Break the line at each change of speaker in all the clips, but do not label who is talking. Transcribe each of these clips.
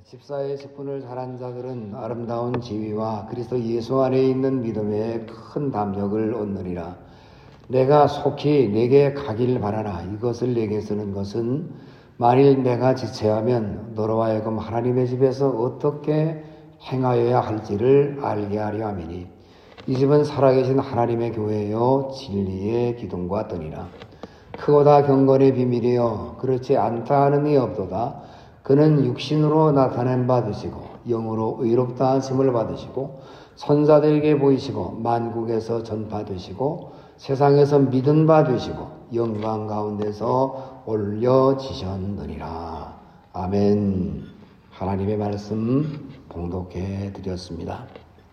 집사의 직분을 잘한 자들은 아름다운 지위와 그리스도 예수 안에 있는 믿음에 큰 담력을 얻느니라. 내가 속히 내게 가길 바라라. 이것을 내게 쓰는 것은 만일 내가 지체하면 너로 하여금 하나님의 집에서 어떻게 행하여야 할지를 알게 하려 함이니 이 집은 살아계신 하나님의 교회요 진리의 기둥과 뜨니라. 크고다 경건의 비밀이여 그렇지 않다 하는 이 없도다. 그는 육신으로 나타낸 바 되시고 영으로 의롭다 하심을 받으시고 선사들에게 보이시고 만국에서 전파되시고 세상에서 믿은 바 되시고 영광 가운데서 올려지셨느니라. 아멘. 하나님의 말씀 봉독해 드렸습니다.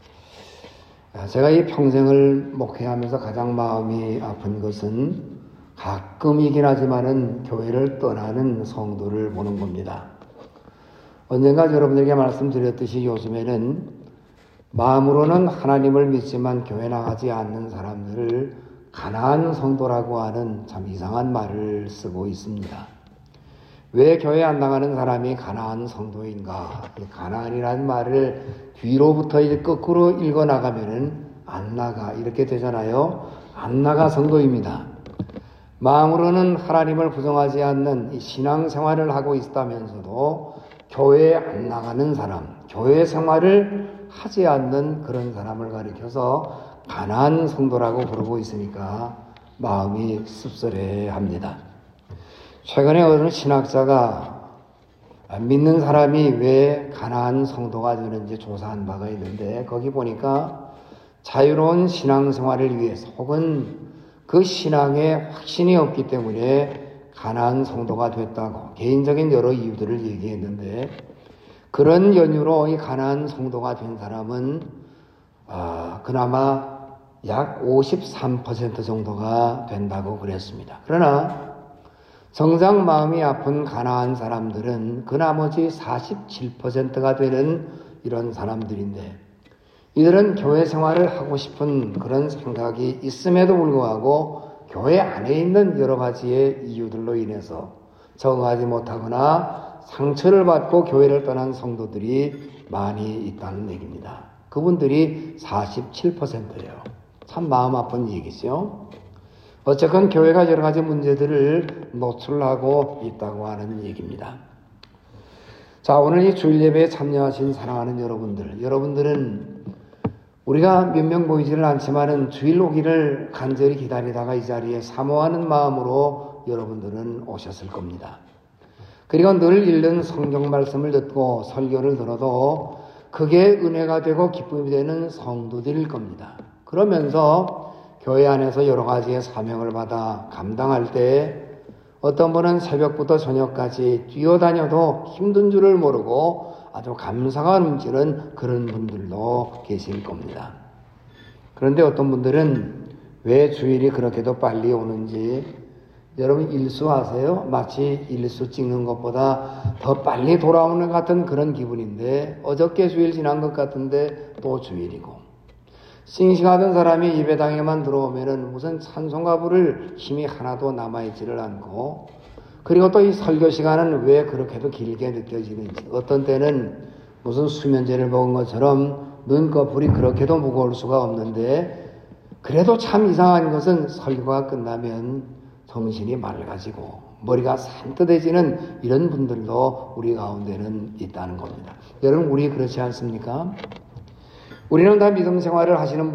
제가 이 평생을 목회하면서 가장 마음이 아픈 것은 가끔이긴 하지만은 교회를 떠나는 성도를 보는 겁니다. 언젠가 여러분들에게 말씀드렸듯이 요즘에는 마음으로는 하나님을 믿지만 교회 나가지 않는 사람들을 가난한 성도라고 하는 참 이상한 말을 쓰고 있습니다. 왜 교회 안 나가는 사람이 가난한 성도인가? 가난이라는 말을 뒤로부터 이제 거꾸로 읽어 나가면은 안 나가 이렇게 되잖아요. 안 나가 성도입니다. 마음으로는 하나님을 부정하지 않는 신앙생활을 하고 있다면서도 교회에 안 나가는 사람, 교회 생활을 하지 않는 그런 사람을 가리켜서 가난한 성도라고 부르고 있으니까 마음이 씁쓸해합니다. 최근에 어느 신학자가 믿는 사람이 왜 가난한 성도가 되는지 조사한 바가 있는데 거기 보니까 자유로운 신앙생활을 위해서 혹은 그 신앙에 확신이 없기 때문에 가난한 성도가 됐다고 개인적인 여러 이유들을 얘기했는데 그런 연유로 이 가난한 성도가 된 사람은 그나마 약 53% 정도가 된다고 그랬습니다. 그러나 정작 마음이 아픈 가난한 사람들은 그 나머지 47%가 되는 이런 사람들인데 이들은 교회 생활을 하고 싶은 그런 생각이 있음에도 불구하고 교회 안에 있는 여러 가지의 이유들로 인해서 적응하지 못하거나 상처를 받고 교회를 떠난 성도들이 많이 있다는 얘기입니다. 그분들이 47%예요. 참 마음 아픈 얘기죠. 어쨌건 교회가 여러 가지 문제들을 노출하고 있다고 하는 얘기입니다. 자, 오늘 이 주일 예배에 참여하신 사랑하는 여러분들은 우리가 몇 명 보이지는 않지만은 주일 오기를 간절히 기다리다가 이 자리에 사모하는 마음으로 여러분들은 오셨을 겁니다. 그리고 늘 읽는 성경 말씀을 듣고 설교를 들어도 그게 은혜가 되고 기쁨이 되는 성도들일 겁니다. 그러면서 교회 안에서 여러 가지의 사명을 받아 감당할 때 어떤 분은 새벽부터 저녁까지 뛰어다녀도 힘든 줄을 모르고 아주 감사가 넘치는 그런 분들도 계실 겁니다. 그런데 어떤 분들은 왜 주일이 그렇게도 빨리 오는지 여러분 일수하세요? 마치 일수 찍는 것보다 더 빨리 돌아오는 것 같은 그런 기분인데 어저께 주일 지난 것 같은데 또 주일이고 싱싱하던 사람이 예배당에만 들어오면은 무슨 찬송가 부를 힘이 하나도 남아있지를 않고 그리고 또 이 설교 시간은 왜 그렇게도 길게 느껴지는지 어떤 때는 무슨 수면제를 먹은 것처럼 눈꺼풀이 그렇게도 무거울 수가 없는데 그래도 참 이상한 것은 설교가 끝나면 정신이 맑아지고 머리가 산뜻해지는 이런 분들도 우리 가운데는 있다는 겁니다. 여러분 우리 그렇지 않습니까? 우리는 다 믿음 생활을 하시는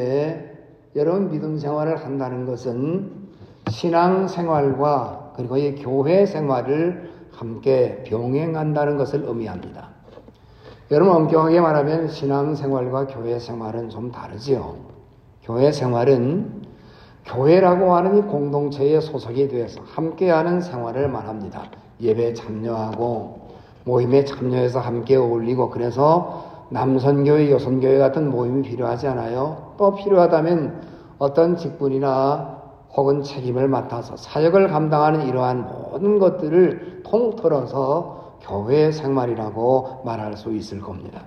분들인데 여러분 믿음 생활을 한다는 것은 신앙 생활과 그리고 이 교회 생활을 함께 병행한다는 것을 의미합니다. 여러분 엄격하게 말하면 신앙 생활과 교회 생활은 좀 다르지요. 교회 생활은 교회라고 하는 이 공동체에 소속이 되어서 함께하는 생활을 말합니다. 예배에 참여하고 모임에 참여해서 함께 어울리고 그래서 남선교회, 여선교회 같은 모임이 필요하지 않아요? 또 필요하다면 어떤 직분이나 혹은 책임을 맡아서 사역을 감당하는 이러한 모든 것들을 통틀어서 교회 생활이라고 말할 수 있을 겁니다.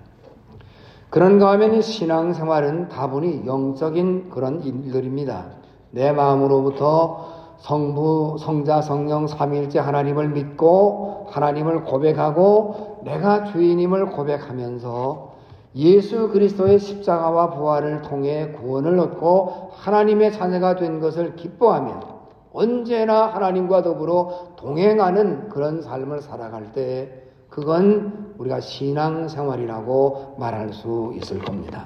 그런가 하면 이 신앙생활은 다분히 영적인 그런 일들입니다. 내 마음으로부터 성부, 성자, 성령, 삼위일체 하나님을 믿고 하나님을 고백하고 내가 주인임을 고백하면서 예수 그리스도의 십자가와 부활을 통해 구원을 얻고 하나님의 자녀가 된 것을 기뻐하며 언제나 하나님과 더불어 동행하는 그런 삶을 살아갈 때 그건 우리가 신앙생활이라고 말할 수 있을 겁니다.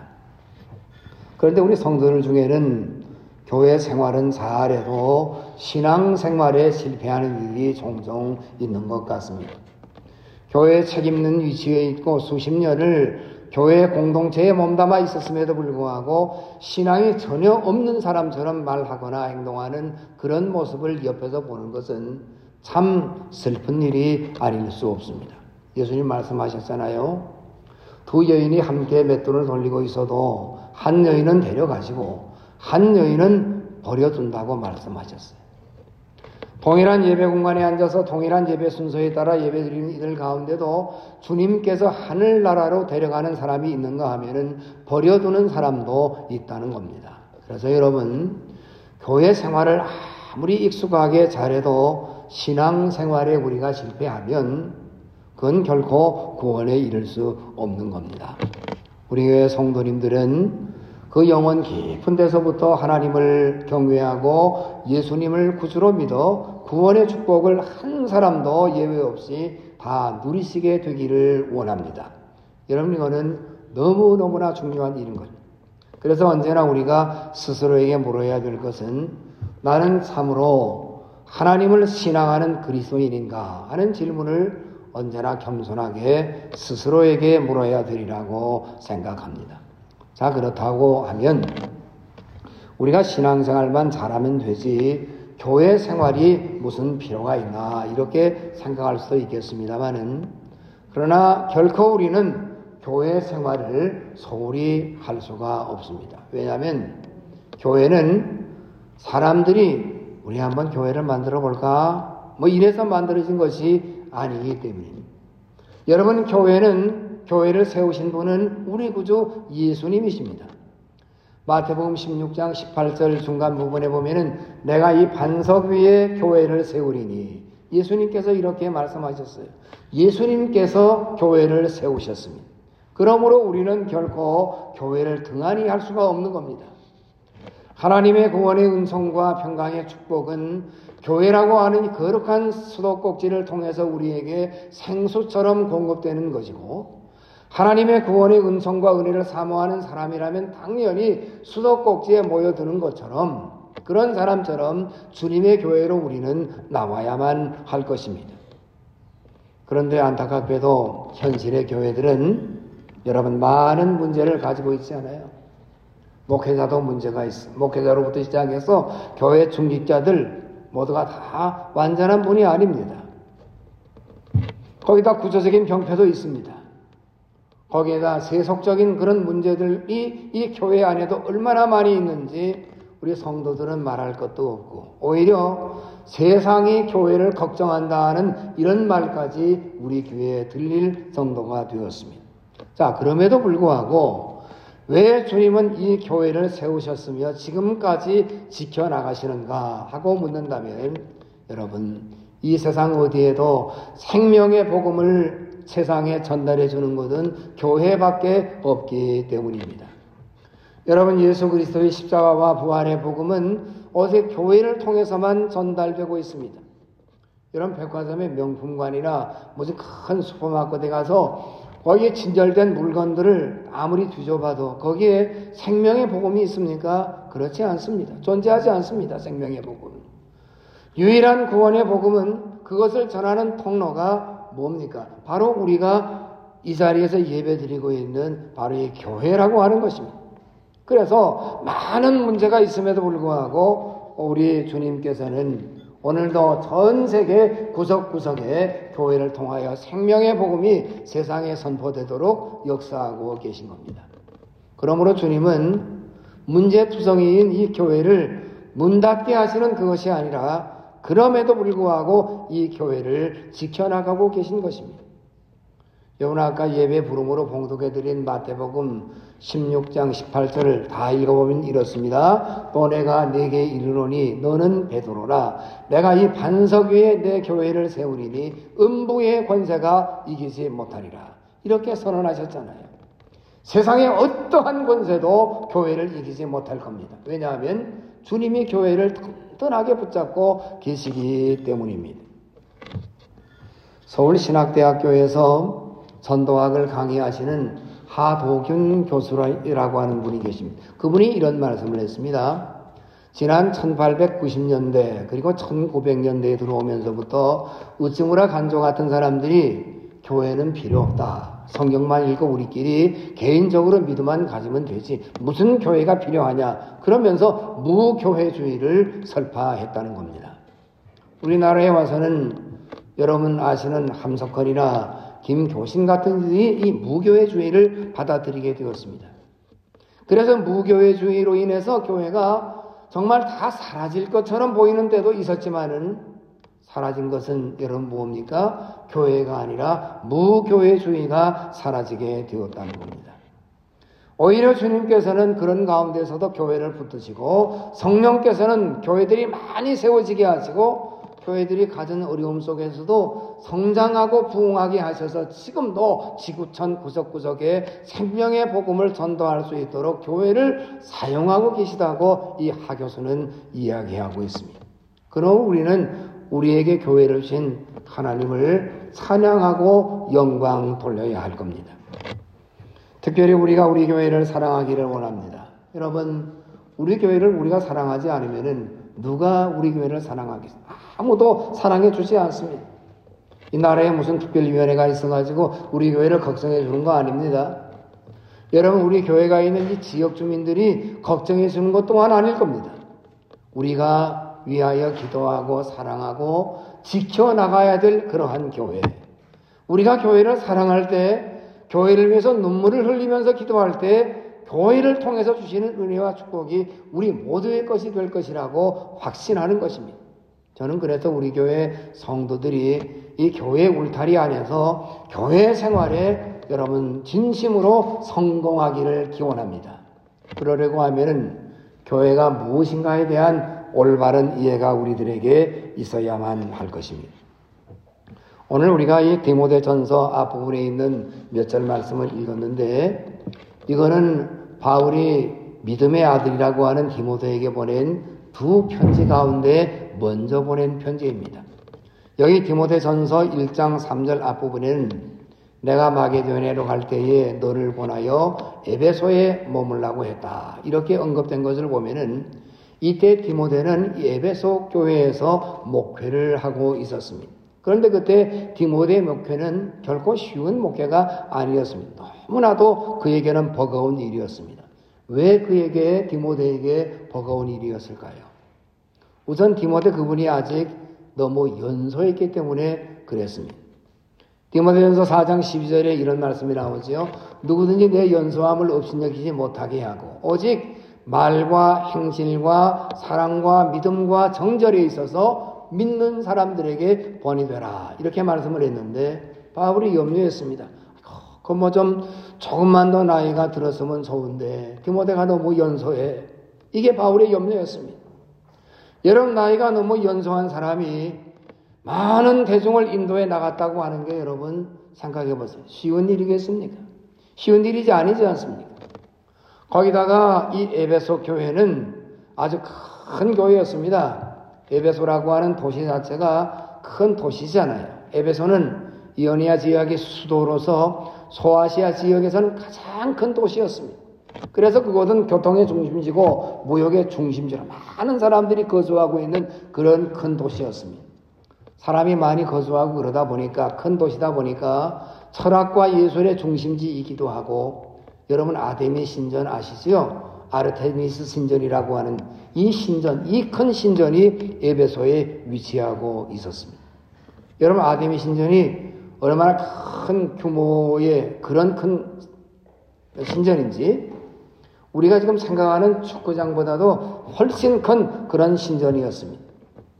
그런데 우리 성도들 중에는 교회 생활은 잘해도 신앙생활에 실패하는 일이 종종 있는 것 같습니다. 교회 책임있는 위치에 있고 수십 년을 교회 공동체에 몸담아 있었음에도 불구하고 신앙이 전혀 없는 사람처럼 말하거나 행동하는 그런 모습을 옆에서 보는 것은 참 슬픈 일이 아닐 수 없습니다. 예수님 말씀하셨잖아요. 두 여인이 함께 맷돌을 돌리고 있어도 한 여인은 데려가시고 한 여인은 버려둔다고 말씀하셨어요. 동일한 예배 공간에 앉아서 동일한 예배 순서에 따라 예배드리는 이들 가운데도 주님께서 하늘나라로 데려가는 사람이 있는가 하면은 버려두는 사람도 있다는 겁니다. 그래서 여러분, 교회 생활을 아무리 익숙하게 잘해도 신앙생활에 우리가 실패하면 그건 결코 구원에 이를 수 없는 겁니다. 우리 교회 성도님들은 그 영혼 깊은 데서부터 하나님을 경외하고 예수님을 구주로 믿어 구원의 축복을 한 사람도 예외 없이 다 누리시게 되기를 원합니다. 여러분, 이거는 너무너무나 중요한 일인 거죠. 그래서 언제나 우리가 스스로에게 물어야 될 것은 나는 참으로 하나님을 신앙하는 그리스도인인가 하는 질문을 언제나 겸손하게 스스로에게 물어야 되리라고 생각합니다. 자, 그렇다고 하면 우리가 신앙생활만 잘하면 되지 교회 생활이 무슨 필요가 있나 이렇게 생각할 수도 있겠습니다만은, 그러나 결코 우리는 교회 생활을 소홀히 할 수가 없습니다. 왜냐하면 교회는 사람들이 우리 한번 교회를 만들어 볼까 뭐 이래서 만들어진 것이 아니기 때문입니다. 여러분, 교회를 세우신 분은 우리 구주 예수님이십니다. 마태복음 16장 18절 중간 부분에 보면은 내가 이 반석 위에 교회를 세우리니, 예수님께서 이렇게 말씀하셨어요. 예수님께서 교회를 세우셨습니다. 그러므로 우리는 결코 교회를 등한히 할 수가 없는 겁니다. 하나님의 구원의 은총과 평강의 축복은 교회라고 하는 거룩한 수도꼭지를 통해서 우리에게 생수처럼 공급되는 것이고, 하나님의 구원의 은총과 은혜를 사모하는 사람이라면 당연히 수도꼭지에 모여드는 것처럼, 그런 사람처럼 주님의 교회로 우리는 나와야만 할 것입니다. 그런데 안타깝게도 현실의 교회들은 여러분 많은 문제를 가지고 있지 않아요? 목회자도 문제가 있어. 목회자로부터 시작해서 교회 중직자들 모두가 다 완전한 분이 아닙니다. 거기다 구조적인 병폐도 있습니다. 거기에다 세속적인 그런 문제들이 이 교회 안에도 얼마나 많이 있는지 우리 성도들은 말할 것도 없고, 오히려 세상이 교회를 걱정한다는 이런 말까지 우리 교회에 들릴 정도가 되었습니다. 자, 그럼에도 불구하고 왜 주님은 이 교회를 세우셨으며 지금까지 지켜나가시는가 하고 묻는다면, 여러분, 이 세상 어디에도 생명의 복음을 세상에 전달해 주는 것은 교회밖에 없기 때문입니다. 여러분, 예수 그리스도의 십자가와 부활의 복음은 오직 교회를 통해서만 전달되고 있습니다. 여러분, 백화점의 명품관이나 무슨 큰 슈퍼마켓에 가서 거기에 진열된 물건들을 아무리 뒤져봐도 거기에 생명의 복음이 있습니까? 그렇지 않습니다. 존재하지 않습니다. 생명의 복음은. 유일한 구원의 복음은 그것을 전하는 통로가 뭡니까? 바로 우리가 이 자리에서 예배드리고 있는 바로 이 교회라고 하는 것입니다. 그래서 많은 문제가 있음에도 불구하고 우리 주님께서는 오늘도 전 세계 구석구석에 교회를 통하여 생명의 복음이 세상에 선포되도록 역사하고 계신 겁니다. 그러므로 주님은 문제투성이인 이 교회를 문 닫게 하시는 그것이 아니라 그럼에도 불구하고 이 교회를 지켜나가고 계신 것입니다. 여러분 아까 예배 부름으로 봉독해드린 마태복음 16장 18절을 다 읽어보면 이렇습니다. 또 내가 네게 이르노니 너는 베드로라. 내가 이 반석 위에 내 교회를 세우리니 음부의 권세가 이기지 못하리라. 이렇게 선언하셨잖아요. 세상의 어떠한 권세도 교회를 이기지 못할 겁니다. 왜냐하면 주님이 교회를 튼튼하게 붙잡고 계시기 때문입니다. 서울신학대학교에서 전도학을 강의하시는 하도균 교수라고 하는 분이 계십니다. 그분이 이런 말씀을 했습니다. 지난 1890년대 그리고 1900년대에 들어오면서부터 우찌무라 간조 같은 사람들이 교회는 필요 없다. 성경만 읽고 우리끼리 개인적으로 믿음만 가지면 되지. 무슨 교회가 필요하냐. 그러면서 무교회주의를 설파했다는 겁니다. 우리나라에 와서는 여러분 아시는 함석헌이나 김교신 같은 이들이 이 무교회주의를 받아들이게 되었습니다. 그래서 무교회주의로 인해서 교회가 정말 다 사라질 것처럼 보이는 때도 있었지만은 사라진 것은 여러분 뭡니까? 교회가 아니라 무교회주의가 사라지게 되었다는 겁니다. 오히려 주님께서는 그런 가운데서도 교회를 붙드시고 성령께서는 교회들이 많이 세워지게 하시고 교회들이 가진 어려움 속에서도 성장하고 부흥하게 하셔서 지금도 지구촌 구석구석에 생명의 복음을 전도할 수 있도록 교회를 사용하고 계시다고 이 하 교수는 이야기하고 있습니다. 그럼 우리는 우리에게 교회를 주신 하나님을 찬양하고 영광 돌려야 할 겁니다. 특별히 우리가 우리 교회를 사랑하기를 원합니다. 여러분, 우리 교회를 우리가 사랑하지 않으면은 누가 우리 교회를 사랑하겠습니까? 아무도 사랑해 주지 않습니다. 이 나라에 무슨 특별위원회가 있어가지고 우리 교회를 걱정해 주는 거 아닙니다. 여러분, 우리 교회가 있는 이 지역 주민들이 걱정해 주는 것 또한 아닐 겁니다. 우리가 위하여 기도하고 사랑하고 지켜나가야 될 그러한 교회. 우리가 교회를 사랑할 때, 교회를 위해서 눈물을 흘리면서 기도할 때 교회를 통해서 주시는 은혜와 축복이 우리 모두의 것이 될 것이라고 확신하는 것입니다. 저는 그래서 우리 교회 성도들이 이 교회 울타리 안에서 교회 생활에 여러분 진심으로 성공하기를 기원합니다. 그러려고 하면은 교회가 무엇인가에 대한 올바른 이해가 우리들에게 있어야만 할 것입니다. 오늘 우리가 이 디모데전서 앞부분에 있는 몇 절 말씀을 읽었는데 이거는 바울이 믿음의 아들이라고 하는 디모데에게 보낸 두 편지 가운데 먼저 보낸 편지입니다. 여기 디모데전서 1장 3절 앞부분에는 내가 마게도냐로 갈 때에 너를 보내어 에베소에 머물라고 했다. 이렇게 언급된 것을 보면은 이때 디모데는 이 에베소 교회에서 목회를 하고 있었습니다. 그런데 그때 디모데의 목회는 결코 쉬운 목회가 아니었습니다. 너무나도 그에게는 버거운 일이었습니다. 왜 그에게 디모데에게 버거운 일이었을까요? 우선 디모데 그분이 아직 너무 연소했기 때문에 그랬습니다. 디모데전서 4장 12절에 이런 말씀이 나오죠. 누구든지 내 연소함을 업신여기지 못하게 하고 오직 말과 행실과 사랑과 믿음과 정절에 있어서 믿는 사람들에게 본이 되라. 이렇게 말씀을 했는데 바울이 염려했습니다. 뭐 조금만 더 나이가 들었으면 좋은데 디모데가 너무 연소해. 이게 바울의 염려였습니다. 여러분, 나이가 너무 연소한 사람이 많은 대중을 인도해 나갔다고 하는 게 여러분 생각해 보세요. 쉬운 일이겠습니까? 쉬운 일이지 아니지 않습니까? 거기다가 이 에베소 교회는 아주 큰 교회였습니다. 에베소라고 하는 도시 자체가 큰 도시잖아요. 에베소는 이오니아 지역의 수도로서 소아시아 지역에서는 가장 큰 도시였습니다. 그래서 그곳은 교통의 중심지고 무역의 중심지로 많은 사람들이 거주하고 있는 그런 큰 도시였습니다. 사람이 많이 거주하고 그러다 보니까 큰 도시다 보니까 철학과 예술의 중심지이기도 하고 여러분 아데미 신전 아시죠? 아르테미스 신전이라고 하는 이 신전, 이 큰 신전이 에베소에 위치하고 있었습니다. 여러분 아데미 신전이 얼마나 큰 규모의 그런 큰 신전인지 우리가 지금 생각하는 축구장보다도 훨씬 큰 그런 신전이었습니다.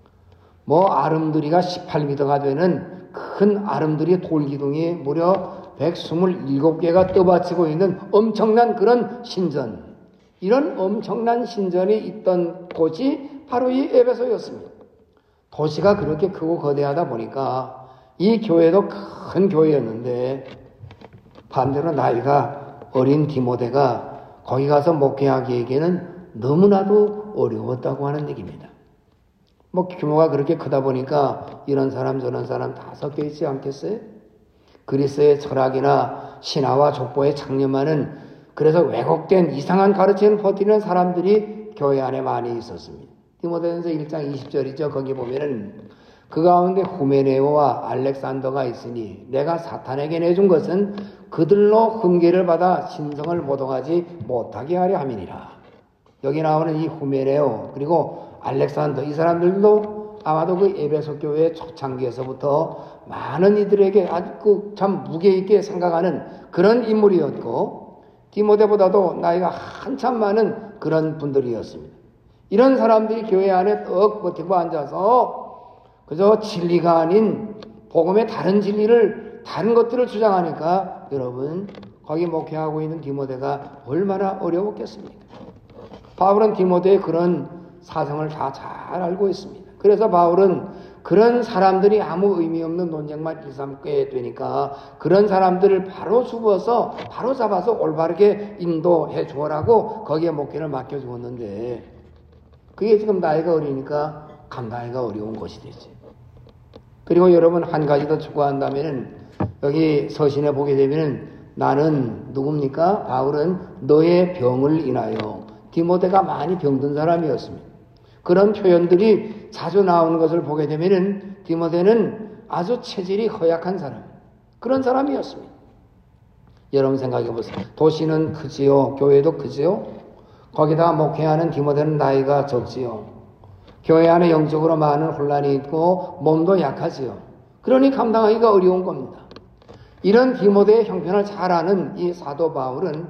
아름드리가 18m가 되는 큰 아름드리 돌기둥이 무려 127개가 떠받치고 있는 엄청난 그런 신전, 이런 엄청난 신전이 있던 곳이 바로 이 에베소였습니다. 도시가 그렇게 크고 거대하다 보니까 이 교회도 큰 교회였는데 반대로 나이가 어린 디모데가 거기 가서 목회하기에는 너무나도 어려웠다고 하는 얘기입니다. 규모가 그렇게 크다 보니까 이런 사람 저런 사람 다 섞여 있지 않겠어요? 그리스의 철학이나 신화와 족보에 창념하는, 그래서 왜곡된 이상한 가르침을 퍼뜨리는 사람들이 교회 안에 많이 있었습니다. 디모데전서 1장 20절이죠. 거기 보면은 그 가운데 후메네오와 알렉산더가 있으니 내가 사탄에게 내준 것은 그들로 흠계를 받아 신성을 모독하지 못하게 하려 함이니라. 여기 나오는 이 후메네오 그리고 알렉산더, 이 사람들도 아마도 그 에베소 교회의 초창기에서부터 많은 이들에게 아주 참 무게 있게 생각하는 그런 인물이었고, 디모데보다도 나이가 한참 많은 그런 분들이었습니다. 이런 사람들이 교회 안에 떡 버티고 앉아서 그저 진리가 아닌 복음의 다른 진리를, 다른 것들을 주장하니까 여러분, 거기 목회하고 있는 디모데가 얼마나 어려웠겠습니까? 바울은 디모데의 그런 사정을 다 잘 알고 있습니다. 그래서 바울은 그런 사람들이 아무 의미 없는 논쟁만 일삼게 되니까 그런 사람들을 바로 집어서 바로 잡아서 올바르게 인도해 주어라고 거기에 목회를 맡겨 주었는데, 그게 지금 나이가 어리니까 감당하기가 어려운 것이 되지. 그리고 여러분 한 가지 더 추가한다면은 여기 서신에 보게 되면은 나는 누굽니까? 바울은 너의 병을 인하여. 디모데가 많이 병든 사람이었습니다. 그런 표현들이 자주 나오는 것을 보게 되면은 디모데는 아주 체질이 허약한 사람, 그런 사람이었습니다. 여러분 생각해 보세요. 도시는 크지요, 교회도 크지요. 거기다가 목회하는 디모데는 나이가 적지요. 교회 안에 영적으로 많은 혼란이 있고 몸도 약하지요. 그러니 감당하기가 어려운 겁니다. 이런 디모데의 형편을 잘 아는 이 사도 바울은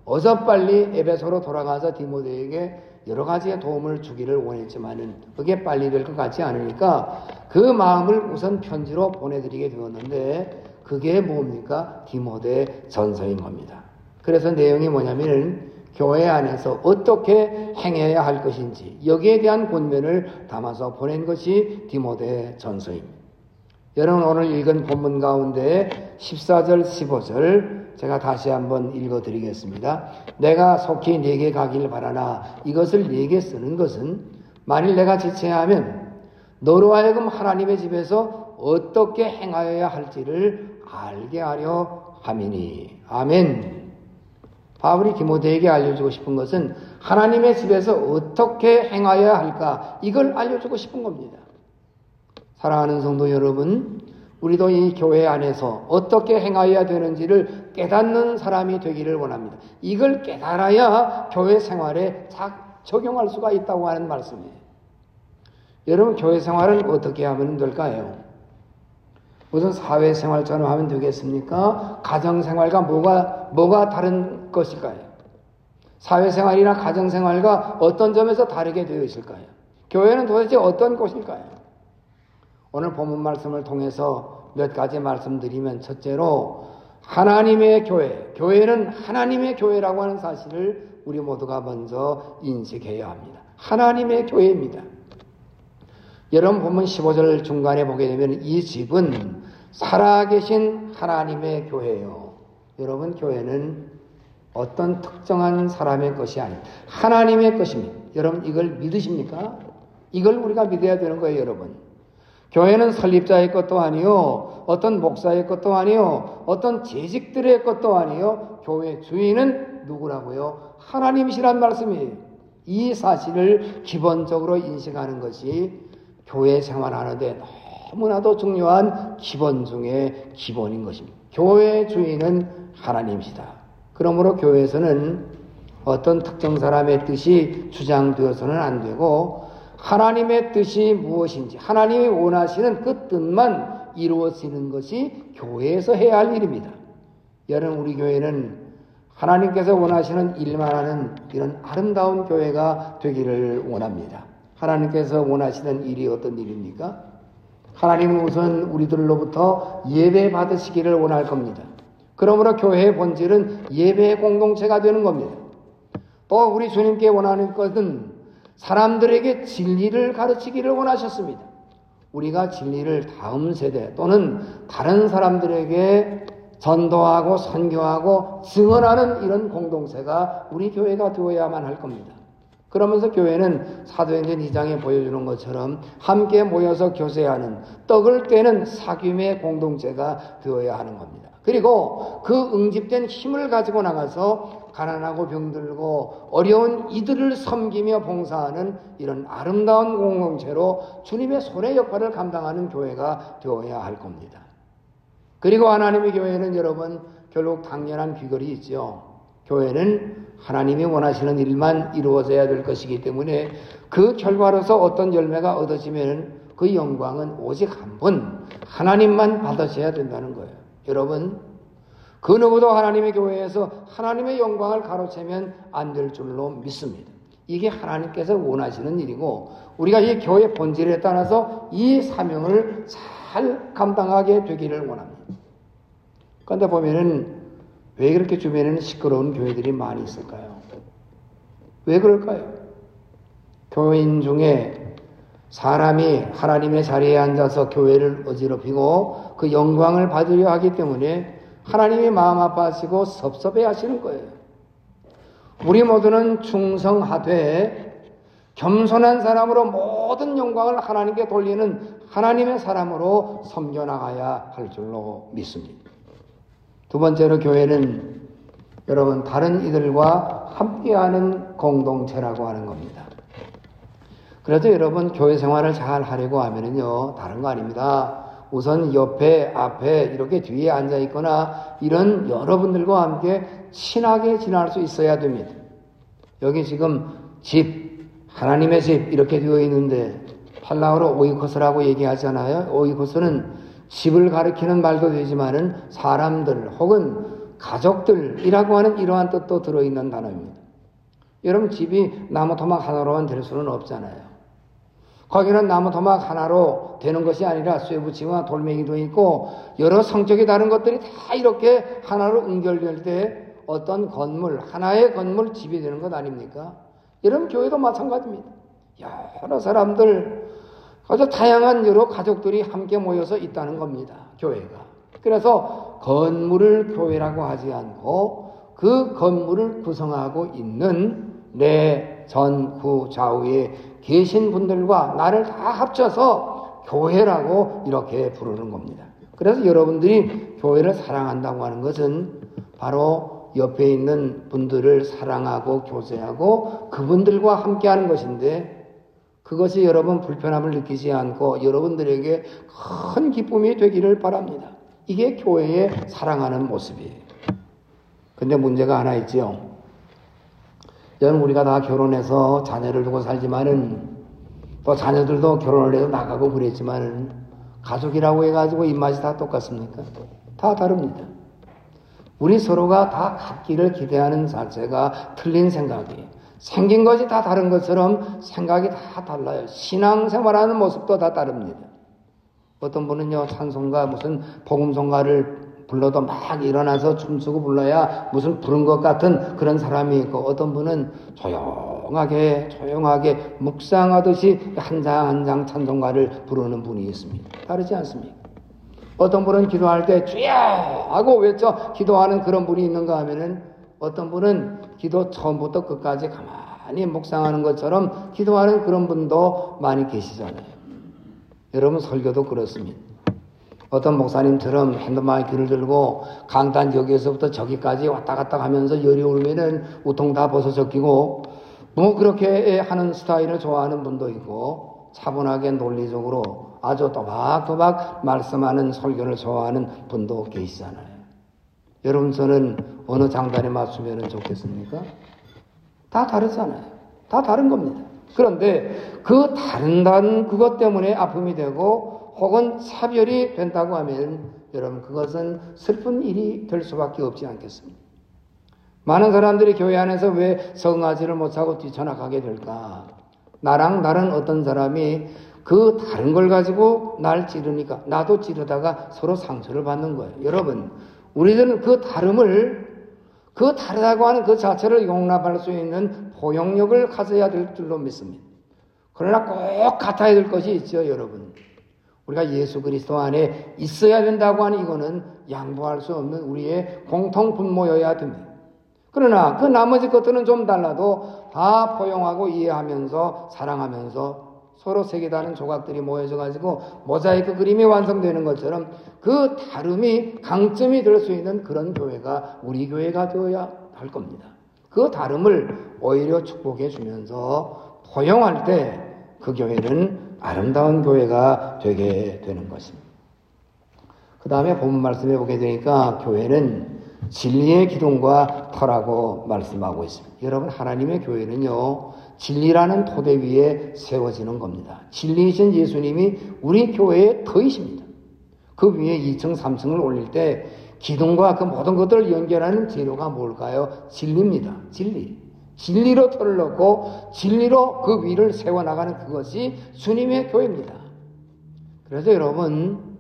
어서빨리 에베소로 돌아가서 디모데에게 여러 가지의 도움을 주기를 원했지만은 그게 빨리 될 것 같지 않으니까 그 마음을 우선 편지로 보내드리게 되었는데, 그게 뭡니까? 디모데 전서인 겁니다. 그래서 내용이 뭐냐면은 교회 안에서 어떻게 행해야 할 것인지 여기에 대한 권면을 담아서 보낸 것이 디모데 전서입니다. 여러분 오늘 읽은 본문 가운데 14절 15절 제가 다시 한번 읽어드리겠습니다. 내가 속히 네게 가길 바라나 이것을 네게 쓰는 것은 만일 내가 지체하면 너로 하여금 하나님의 집에서 어떻게 행하여야 할지를 알게 하려 함이니. 아멘. 바울이 디모데에게 알려주고 싶은 것은 하나님의 집에서 어떻게 행하여야 할까, 이걸 알려주고 싶은 겁니다. 사랑하는 성도 여러분, 우리도 이 교회 안에서 어떻게 행하여야 되는지를 깨닫는 사람이 되기를 원합니다. 이걸 깨달아야 교회 생활에 적용할 수가 있다고 하는 말씀이에요. 여러분 교회 생활을 어떻게 하면 될까요? 무슨 사회생활처럼 하면 되겠습니까? 가정생활과 뭐가 다른 것일까요? 사회생활이나 가정생활과 어떤 점에서 다르게 되어 있을까요? 교회는 도대체 어떤 곳일까요? 오늘 본문 말씀을 통해서 몇 가지 말씀드리면, 첫째로 하나님의 교회, 교회는 하나님의 교회라고 하는 사실을 우리 모두가 먼저 인식해야 합니다. 하나님의 교회입니다. 여러분 본문 15절 중간에 보게 되면 이 집은 살아계신 하나님의 교회예요. 여러분 교회는 어떤 특정한 사람의 것이 아닙니다. 하나님의 것입니다. 여러분 이걸 믿으십니까? 이걸 우리가 믿어야 되는 거예요, 여러분. 교회는 설립자의 것도 아니요, 어떤 목사의 것도 아니요, 어떤 재직들의 것도 아니요, 교회 주인은 누구라고요? 하나님이시란 말씀이에요. 이 사실을 기본적으로 인식하는 것이 교회 생활하는데 너무나도 중요한 기본 중에 기본인 것입니다. 교회 주인은 하나님이시다. 그러므로 교회에서는 어떤 특정 사람의 뜻이 주장되어서는 안 되고, 하나님의 뜻이 무엇인지 하나님이 원하시는 그 뜻만 이루어지는 것이 교회에서 해야 할 일입니다. 여러분 우리 교회는 하나님께서 원하시는 일만 하는 이런 아름다운 교회가 되기를 원합니다. 하나님께서 원하시는 일이 어떤 일입니까? 하나님은 우선 우리들로부터 예배 받으시기를 원할 겁니다. 그러므로 교회의 본질은 예배의 공동체가 되는 겁니다. 또 우리 주님께 원하는 것은 사람들에게 진리를 가르치기를 원하셨습니다. 우리가 진리를 다음 세대 또는 다른 사람들에게 전도하고 선교하고 증언하는 이런 공동체가 우리 교회가 되어야만 할 겁니다. 그러면서 교회는 사도행전 2장에 보여주는 것처럼 함께 모여서 교제하는, 떡을 떼는 사귐의 공동체가 되어야 하는 겁니다. 그리고 그 응집된 힘을 가지고 나가서 가난하고 병들고 어려운 이들을 섬기며 봉사하는 이런 아름다운 공동체로 주님의 손의 역할을 감당하는 교회가 되어야 할 겁니다. 그리고 하나님의 교회는 여러분 결국 당연한 비결이 있죠. 교회는 하나님이 원하시는 일만 이루어져야 될 것이기 때문에 그 결과로서 어떤 열매가 얻어지면 그 영광은 오직 한 분 하나님만 받으셔야 된다는 거예요. 여러분, 그 누구도 하나님의 교회에서 하나님의 영광을 가로채면 안 될 줄로 믿습니다. 이게 하나님께서 원하시는 일이고 우리가 이 교회 본질에 따라서 이 사명을 잘 감당하게 되기를 원합니다. 그런데 보면은 왜 그렇게 주변에는 시끄러운 교회들이 많이 있을까요? 왜 그럴까요? 교인 중에 사람이 하나님의 자리에 앉아서 교회를 어지럽히고 그 영광을 받으려 하기 때문에 하나님이 마음 아파하시고 섭섭해 하시는 거예요. 우리 모두는 충성하되 겸손한 사람으로 모든 영광을 하나님께 돌리는 하나님의 사람으로 섬겨나가야 할 줄로 믿습니다. 두 번째로 교회는 여러분 다른 이들과 함께하는 공동체라고 하는 겁니다. 그래서 여러분 교회 생활을 잘 하려고 하면은요 다른 거 아닙니다. 우선 옆에 앞에 이렇게 뒤에 앉아 있거나 이런 여러분들과 함께 친하게 지낼 수 있어야 됩니다. 여기 지금 집 하나님의 집 이렇게 되어 있는데 팔라우로 오이코스라고 얘기하잖아요. 오이코스는 집을 가리키는 말도 되지만은 사람들 혹은 가족들이라고 하는 이러한 뜻도 들어있는 단어입니다. 여러분 집이 나무 토막 하나로만 될 수는 없잖아요. 거기는 나무 토막 하나로 되는 것이 아니라 쇠붙이와 돌멩이도 있고 여러 성격이 다른 것들이 다 이렇게 하나로 연결될 때 어떤 건물, 하나의 건물 집이 되는 것 아닙니까? 여러분 교회도 마찬가지입니다. 여러 사람들 아주 다양한 여러 가족들이 함께 모여서 있다는 겁니다. 교회가. 그래서 건물을 교회라고 하지 않고 그 건물을 구성하고 있는 내 전, 후, 좌우에 계신 분들과 나를 다 합쳐서 교회라고 이렇게 부르는 겁니다. 그래서 여러분들이 교회를 사랑한다고 하는 것은 바로 옆에 있는 분들을 사랑하고 교제하고 그분들과 함께하는 것인데 그것이 여러분 불편함을 느끼지 않고 여러분들에게 큰 기쁨이 되기를 바랍니다. 이게 교회의 사랑하는 모습이에요. 근데 문제가 하나 있죠. 여러분 우리가 다 결혼해서 자녀를 두고 살지만은 또 자녀들도 결혼을 해서 나가고 그랬지만은 가족이라고 해가지고 입맛이 다 똑같습니까? 다 다릅니다. 우리 서로가 다 같기를 기대하는 자체가 틀린 생각이에요. 생긴 것이 다 다른 것처럼 생각이 다 달라요. 신앙생활하는 모습도 다 다릅니다. 어떤 분은요 찬송가 무슨 복음송가를 불러도 막 일어나서 춤추고 불러야 무슨 부른 것 같은 그런 사람이 있고 어떤 분은 조용하게 묵상하듯이 한 장 한 장 찬송가를 부르는 분이 있습니다. 다르지 않습니까? 어떤 분은 기도할 때 주여 하고 외쳐 기도하는 그런 분이 있는가 하면은 어떤 분은 기도 처음부터 끝까지 가만히 묵상하는 것처럼 기도하는 그런 분도 많이 계시잖아요. 여러분 설교도 그렇습니다. 어떤 목사님처럼 핸드마이 귀를 들고 강단 여기에서부터 저기까지 왔다 갔다 하면서 열이 오르면은 우통 다 벗어 적히고 뭐 그렇게 하는 스타일을 좋아하는 분도 있고 차분하게 논리적으로 아주 또박또박 말씀하는 설교를 좋아하는 분도 계시잖아요. 여러분 저는 어느 장단에 맞추면 좋겠습니까? 다 다르잖아요. 다 다른 겁니다. 그런데 그 다른 그것 때문에 아픔이 되고 혹은 차별이 된다고 하면 여러분 그것은 슬픈 일이 될 수밖에 없지 않겠습니까? 많은 사람들이 교회 안에서 왜 성하지를 못하고 뛰쳐나가게 될까? 나랑 다른 어떤 사람이 그 다른 걸 가지고 날 찌르니까 나도 찌르다가 서로 상처를 받는 거예요. 여러분 우리들은 그 다름을, 그 다르다고 하는 그 자체를 용납할 수 있는 포용력을 가져야 될 줄로 믿습니다. 그러나 꼭 같아야 될 것이 있죠, 여러분. 우리가 예수 그리스도 안에 있어야 된다고 하는 이거는 양보할 수 없는 우리의 공통 분모여야 됩니다. 그러나 그 나머지 것들은 좀 달라도 다 포용하고 이해하면서 사랑하면서 서로 색이 다른 조각들이 모여져 가지고 모자이크 그림이 완성되는 것처럼 그 다름이 강점이 될 수 있는 그런 교회가 우리 교회가 되어야 할 겁니다. 그 다름을 오히려 축복해 주면서 포용할 때 그 교회는 아름다운 교회가 되게 되는 것입니다. 그 다음에 본문 말씀해 보게 되니까 교회는 진리의 기둥과 터라고 말씀하고 있습니다. 여러분, 하나님의 교회는요, 진리라는 토대 위에 세워지는 겁니다. 진리이신 예수님이 우리 교회의 터이십니다. 그 위에 2층, 3층을 올릴 때 기둥과 그 모든 것들을 연결하는 재료가 뭘까요? 진리입니다. 진리. 진리로 터를 넣고 진리로 그 위를 세워나가는 그것이 주님의 교회입니다. 그래서 여러분,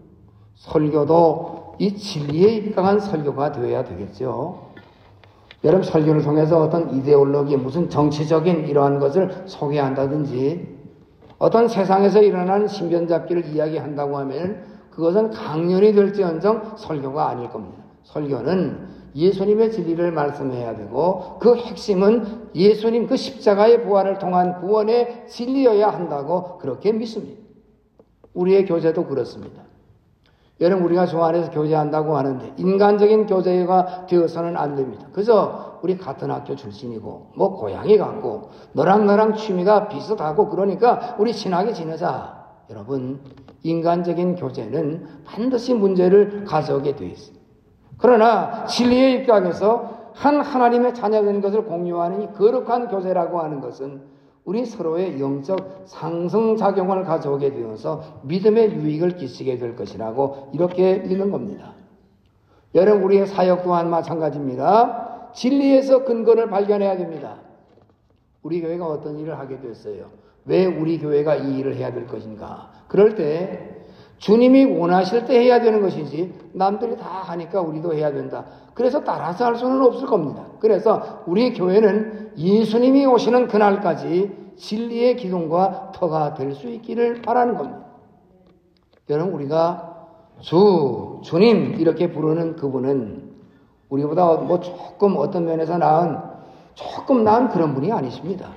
설교도 이 진리에 입각한 설교가 되어야 되겠죠. 여러분, 설교를 통해서 어떤 이데올로기, 무슨 정치적인 이러한 것을 소개한다든지 어떤 세상에서 일어나는 신변잡기를 이야기한다고 하면 그것은 강연이 될지언정 설교가 아닐 겁니다. 설교는 예수님의 진리를 말씀해야 되고 그 핵심은 예수님 그 십자가의 부활을 통한 구원의 진리여야 한다고 그렇게 믿습니다. 우리의 교제도 그렇습니다. 여러분, 우리가 주 안에서 교제한다고 하는데 인간적인 교제가 되어서는 안 됩니다. 그저 우리 같은 학교 출신이고 뭐 고향이 같고 너랑 나랑 취미가 비슷하고 그러니까 우리 친하게 지내자. 여러분, 인간적인 교제는 반드시 문제를 가져오게 되어 있습니다. 그러나 진리의 입장에서 한 하나님의 자녀된 것을 공유하는 이 거룩한 교제라고 하는 것은 우리 서로의 영적 상승작용을 가져오게 되어서 믿음의 유익을 끼치게 될 것이라고 이렇게 믿는 겁니다. 여러분, 우리의 사역 또한 마찬가지입니다. 진리에서 근거를 발견해야 됩니다. 우리 교회가 어떤 일을 하게 됐어요? 왜 우리 교회가 이 일을 해야 될 것인가? 그럴 때 주님이 원하실 때 해야 되는 것이지 남들이 다 하니까 우리도 해야 된다. 그래서 따라서 할 수는 없을 겁니다. 그래서 우리 교회는 예수님이 오시는 그날까지 진리의 기둥과 터가 될 수 있기를 바라는 겁니다. 여러분, 우리가 주님 이렇게 부르는 그분은 우리보다 뭐 조금 어떤 면에서 조금 나은 그런 분이 아니십니다.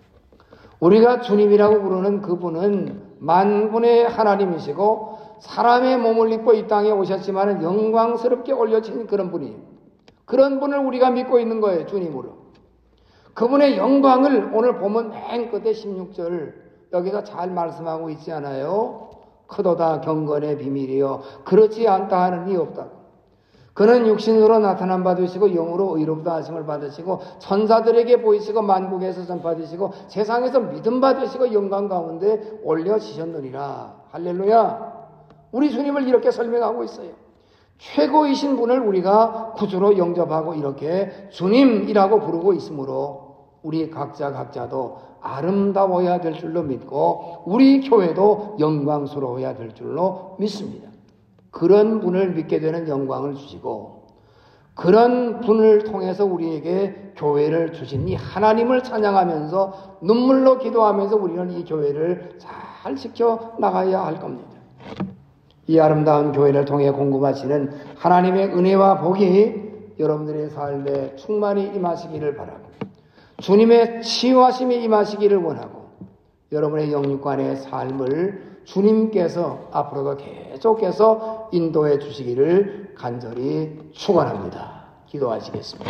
우리가 주님이라고 부르는 그분은 만군의 하나님이시고 사람의 몸을 입고 이 땅에 오셨지만 영광스럽게 올려진 그런 분이에요. 그런 분을 우리가 믿고 있는 거예요, 주님으로. 그분의 영광을 오늘 보면 맨 끝에 16절 여기서 잘 말씀하고 있지 않아요? 크도다 경건의 비밀이요 그렇지 않다 하는 이 없다고. 그는 육신으로 나타남 받으시고 영으로 의롭다 하심을 받으시고 천사들에게 보이시고 만국에서 전파되시고 세상에서 믿음 받으시고 영광 가운데 올려지셨느니라. 할렐루야. 우리 주님을 이렇게 설명하고 있어요. 최고이신 분을 우리가 구주로 영접하고 이렇게 주님이라고 부르고 있으므로 우리 각자도 아름다워야 될 줄로 믿고 우리 교회도 영광스러워야 될 줄로 믿습니다. 그런 분을 믿게 되는 영광을 주시고 그런 분을 통해서 우리에게 교회를 주신 이 하나님을 찬양하면서 눈물로 기도하면서 우리는 이 교회를 잘 지켜나가야 할 겁니다. 이 아름다운 교회를 통해 공급하시는 하나님의 은혜와 복이 여러분들의 삶에 충만히 임하시기를 바라고 주님의 치유하심이 임하시기를 원하고 여러분의 영육간의 삶을 주님께서 앞으로도 계속해서 인도해 주시기를 간절히 축원합니다. 기도하시겠습니다.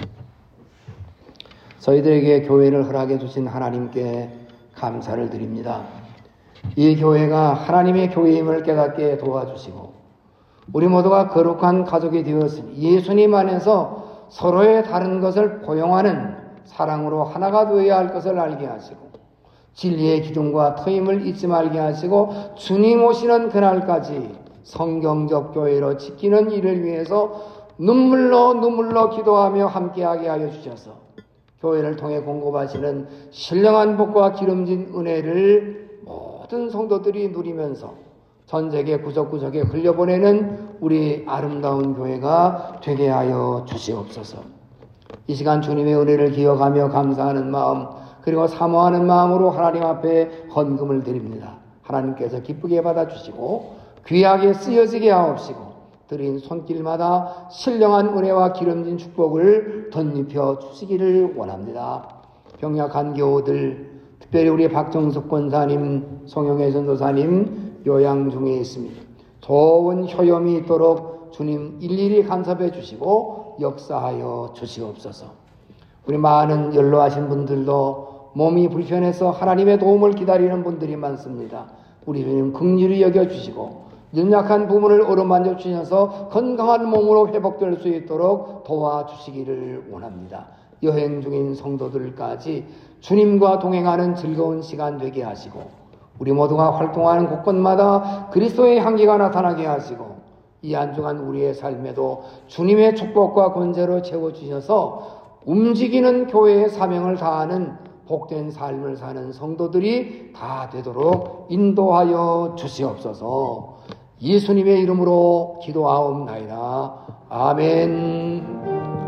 저희들에게 교회를 허락해 주신 하나님께 감사를 드립니다. 이 교회가 하나님의 교회임을 깨닫게 도와주시고 우리 모두가 거룩한 가족이 되었으니 예수님 안에서 서로의 다른 것을 포용하는 사랑으로 하나가 되어야 할 것을 알게 하시고 진리의 기둥과 터임을 잊지 말게 하시고 주님 오시는 그날까지 성경적 교회로 지키는 일을 위해서 눈물로 기도하며 함께하게 하여 주셔서 교회를 통해 공급하시는 신령한 복과 기름진 은혜를 모든 성도들이 누리면서 전 세계 구석구석에 흘려보내는 우리 아름다운 교회가 되게 하여 주시옵소서. 이 시간 주님의 은혜를 기억하며 감사하는 마음, 그리고 사모하는 마음으로 하나님 앞에 헌금을 드립니다. 하나님께서 기쁘게 받아주시고 귀하게 쓰여지게 하옵시고 드린 손길마다 신령한 은혜와 기름진 축복을 덧입혀 주시기를 원합니다. 병약한 교우들, 특별히 우리 박정숙 권사님, 송영애 전도사님 요양 중에 있습니다. 좋은 효염이 있도록 주님 일일이 간섭해 주시고 역사하여 주시옵소서. 우리 많은 연로하신 분들도 몸이 불편해서 하나님의 도움을 기다리는 분들이 많습니다. 우리 주님 긍휼히 여겨주시고 연약한 부분을 어루만져 주셔서 건강한 몸으로 회복될 수 있도록 도와주시기를 원합니다. 여행 중인 성도들까지 주님과 동행하는 즐거운 시간 되게 하시고 우리 모두가 활동하는 곳곳마다 그리스도의 향기가 나타나게 하시고 이 안중한 우리의 삶에도 주님의 축복과 권세로 채워주셔서 움직이는 교회의 사명을 다하는 복된 삶을 사는 성도들이 다 되도록 인도하여 주시옵소서. 예수님의 이름으로 기도하옵나이다. 아멘.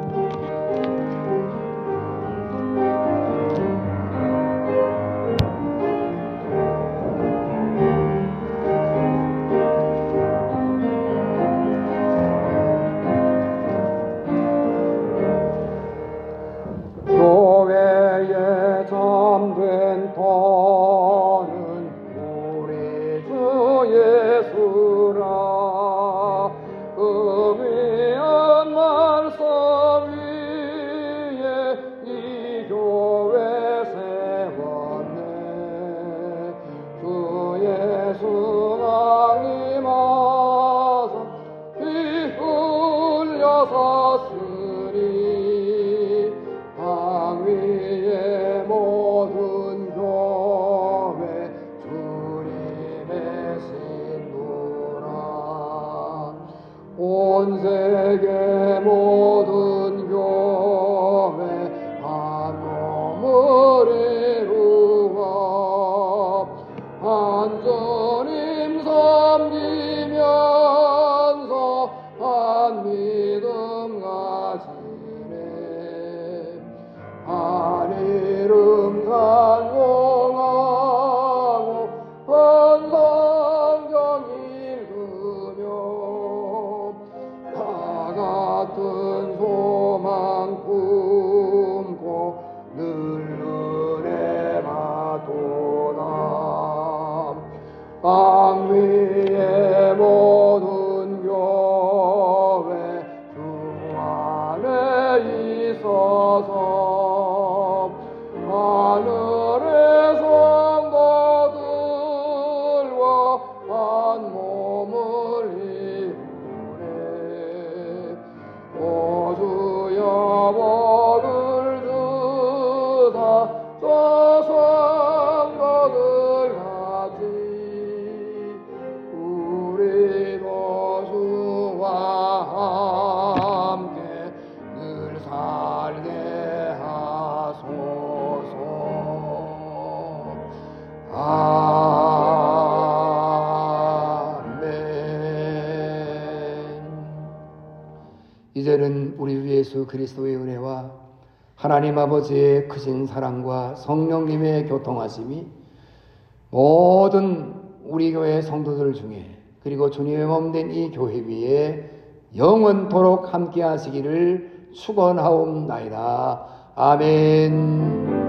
교회에 잠든 터는 우리 주 예수라. 그 위한 말씀 위에 이 교회 세웠네. 주 예수가 임하사 피 흘려서 위의 모든 교회 주님의 신부라. 온 세계 모든 교회 한 몸을 이루어 한 주님 섬기면서 한 믿음 가지네. 한 이름 찬송하고 한 성경 읽으며 다 같은 소망 품고 늘 은혜 받도다. 땅 위의 모든 교회 주 안에 있어서 하늘의 성도들과 한 몸을 이루네. 오 주여 복을 주사 저 성도들 같이 우리도 주와 함께 늘 살게 하소서. 아멘.
이제는 우리 주 예수 그리스도의 은혜와 하나님 아버지의 크신 사랑과 성령님의 교통하심이 모든 우리 교회 성도들 중에 그리고 주님의 몸된 이 교회 위에 영원토록 함께 하시기를 축원하옵나이다. 아멘.